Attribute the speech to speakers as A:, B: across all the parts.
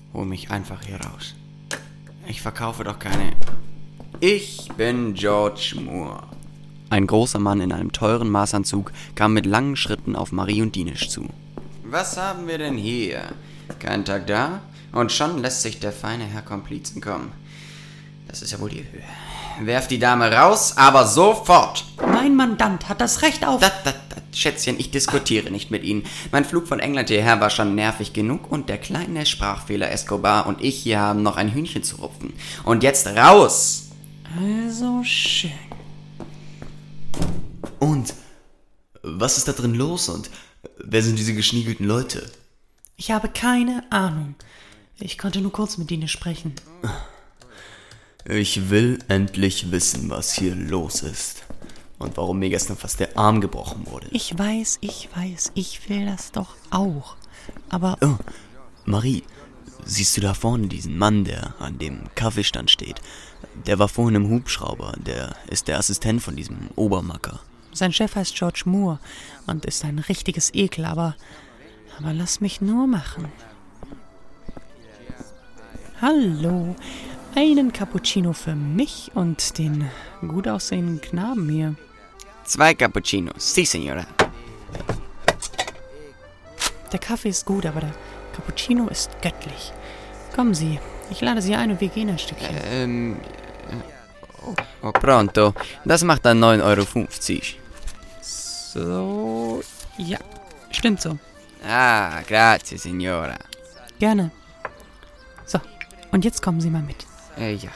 A: hol mich einfach hier raus. Ich verkaufe doch keine... Ich bin George Moore. Ein großer Mann in einem teuren Maßanzug kam mit langen Schritten auf Marie und Dinesh zu. Was haben wir denn hier? Kein Tag da? Und schon lässt sich der feine Herr Komplizen kommen. Das ist ja wohl die Höhe. Werft die Dame raus, aber sofort!
B: Mein Mandant hat das Recht auf...
A: Schätzchen, ich diskutiere nicht mit Ihnen. Mein Flug von England hierher war schon nervig genug und der kleine Sprachfehler Escobar und ich hier haben noch ein Hühnchen zu rupfen. Und jetzt raus!
B: Also schön.
C: Und was ist da drin los und wer sind diese geschniegelten Leute?
B: Ich habe keine Ahnung. Ich konnte nur kurz mit Ihnen sprechen.
C: Ich will endlich wissen, was hier los ist. Und warum mir gestern fast der Arm gebrochen wurde.
B: Ich weiß, ich will das doch auch. Aber...
C: Oh, Marie, siehst du da vorne diesen Mann, der an dem Kaffeestand steht? Der war vorhin im Hubschrauber, der ist der Assistent von diesem Obermacker.
B: Sein Chef heißt George Moore und ist ein richtiges Ekel, aber lass mich nur machen. Hallo, einen Cappuccino für mich und den gut aussehenden Knaben hier.
A: 2 Cappuccinos, si, Signora.
B: Der Kaffee ist gut, aber der Cappuccino ist göttlich. Kommen Sie, ich lade Sie ein und wir gehen ein Stückchen.
A: Oh, pronto. Das macht dann 9,50 €.
B: So, ja, stimmt so.
A: Ah, grazie, Signora.
B: Gerne. So, und jetzt kommen Sie mal mit.
A: Ja.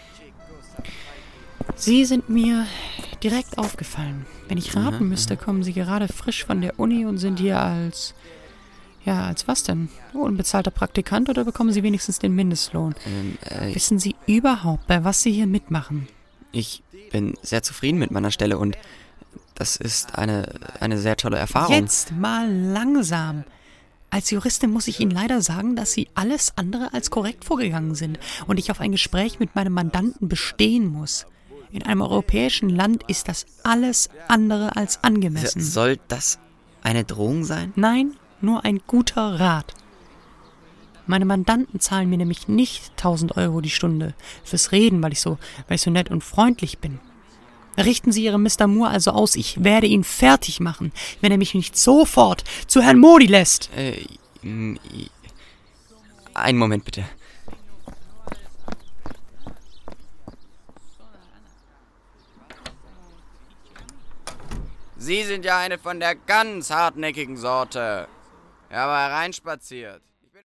B: Sie sind mir direkt aufgefallen. Wenn ich raten müsste, kommen Sie gerade frisch von der Uni und sind hier als... Ja, als was denn? Unbezahlter Praktikant oder bekommen Sie wenigstens den Mindestlohn? Wissen Sie überhaupt, bei was Sie hier mitmachen?
A: Ich bin sehr zufrieden mit meiner Stelle und das ist eine sehr tolle Erfahrung.
B: Jetzt mal langsam. Als Juristin muss ich Ihnen leider sagen, dass Sie alles andere als korrekt vorgegangen sind und ich auf ein Gespräch mit meinem Mandanten bestehen muss. In einem europäischen Land ist das alles andere als angemessen.
A: Soll das eine Drohung sein?
B: Nein, nur ein guter Rat. Meine Mandanten zahlen mir nämlich nicht 1.000 € die Stunde fürs Reden, weil ich so nett und freundlich bin. Richten Sie Ihren Mr. Moore also aus, ich werde ihn fertig machen, wenn er mich nicht sofort zu Herrn Modi lässt.
A: Einen Moment bitte. Sie sind ja eine von der ganz hartnäckigen Sorte. Ja, aber hereinspaziert.